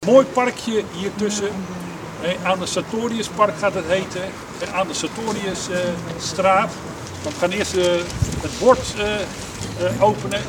Mooi parkje hier tussen. Aan de Sartoriuspark gaat het heten. Aan de Sartoriusstraat. We gaan eerst het bord openen.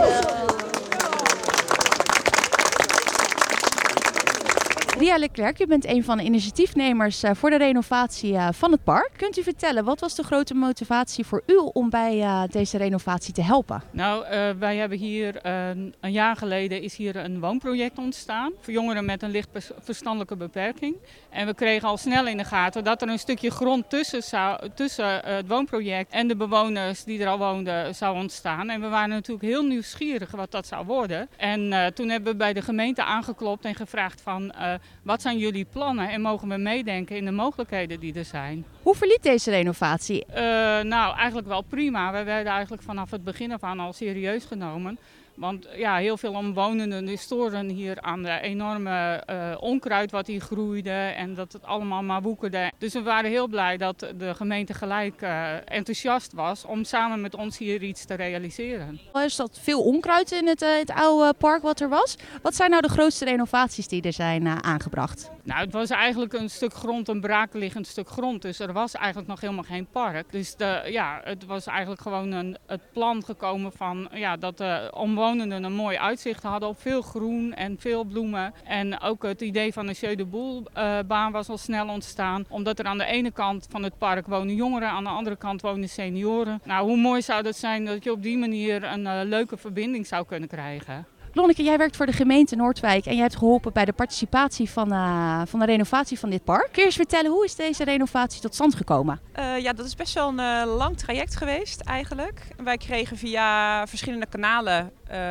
Ria Leclerc, u bent een van de initiatiefnemers voor de renovatie van het park. Kunt u vertellen, wat was de grote motivatie voor u om bij deze renovatie te helpen? Nou, wij hebben hier een jaar geleden is hier een woonproject ontstaan voor jongeren met een licht verstandelijke beperking. En we kregen al snel in de gaten dat er een stukje grond tussen het woonproject en de bewoners die er al woonden zou ontstaan. En we waren natuurlijk heel nieuwsgierig wat dat zou worden. En toen hebben we bij de gemeente aangeklopt en gevraagd van wat zijn jullie plannen en mogen we meedenken in de mogelijkheden die er zijn. Hoe verliep deze renovatie? Nou, eigenlijk wel prima. We werden eigenlijk vanaf het begin af aan al serieus genomen. Want ja, heel veel omwonenden die storen hier aan de enorme onkruid wat hier groeide en dat het allemaal maar woekerde. Dus we waren heel blij dat de gemeente gelijk enthousiast was om samen met ons hier iets te realiseren. Er zat veel onkruid in het oude park wat er was. Wat zijn nou de grootste renovaties die er zijn aangebracht? Nou, het was eigenlijk een stuk grond, een braakliggend stuk grond. Dus er was eigenlijk nog helemaal geen park. Dus het was eigenlijk gewoon het plan gekomen van dat de omwonenden een mooi uitzicht hadden op veel groen en veel bloemen. En ook het idee van een Jeu de Boule baan was al snel ontstaan. Omdat er aan de ene kant van het park wonen jongeren, aan de andere kant wonen senioren. Nou, hoe mooi zou dat zijn dat je op die manier een leuke verbinding zou kunnen krijgen. Lonneke, jij werkt voor de gemeente Noordwijk en jij hebt geholpen bij de participatie van de renovatie van dit park. Kun je eens vertellen, hoe is deze renovatie tot stand gekomen? Dat is best wel een lang traject geweest eigenlijk. Wij kregen via verschillende kanalen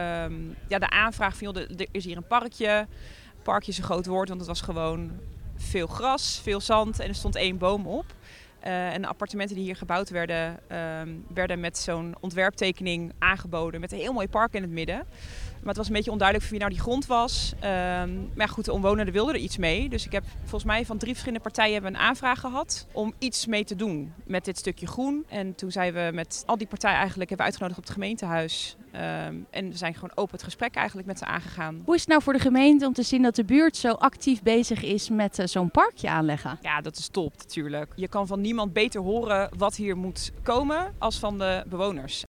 de aanvraag van er is hier een parkje. Parkje is een groot woord, want het was gewoon veel gras, veel zand en er stond 1 boom op. En de appartementen die hier gebouwd werden, werden met zo'n ontwerptekening aangeboden met een heel mooi park in het midden. Maar het was een beetje onduidelijk voor wie nou die grond was. Maar goed, de omwonenden wilden er iets mee. Dus ik heb volgens mij van 3 verschillende partijen hebben een aanvraag gehad om iets mee te doen met dit stukje groen. En toen zijn we met al die partijen eigenlijk hebben uitgenodigd op het gemeentehuis. En we zijn gewoon open het gesprek eigenlijk met ze aangegaan. Hoe is het nou voor de gemeente om te zien dat de buurt zo actief bezig is met zo'n parkje aanleggen? Ja, dat is top natuurlijk. Je kan van niemand beter horen wat hier moet komen als van de bewoners.